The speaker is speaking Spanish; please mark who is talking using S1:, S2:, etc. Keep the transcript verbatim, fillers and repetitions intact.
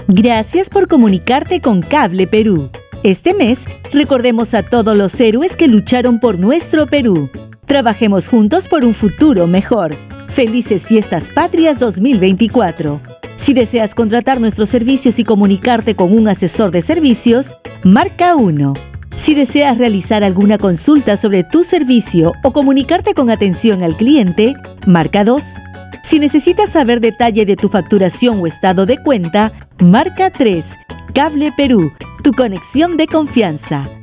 S1: Gracias por comunicarte con Cable Perú. Este mes, recordemos a todos los héroes que lucharon por nuestro Perú. Trabajemos juntos por un futuro mejor. Felices Fiestas Patrias dos mil veinticuatro. Si deseas contratar nuestros servicios y comunicarte con un asesor de servicios, marca uno. Si deseas realizar alguna consulta sobre tu servicio o comunicarte con atención al cliente, marca dos. Si necesitas saber detalle de tu facturación o estado de cuenta, marca tres. Cable Perú, tu conexión de confianza.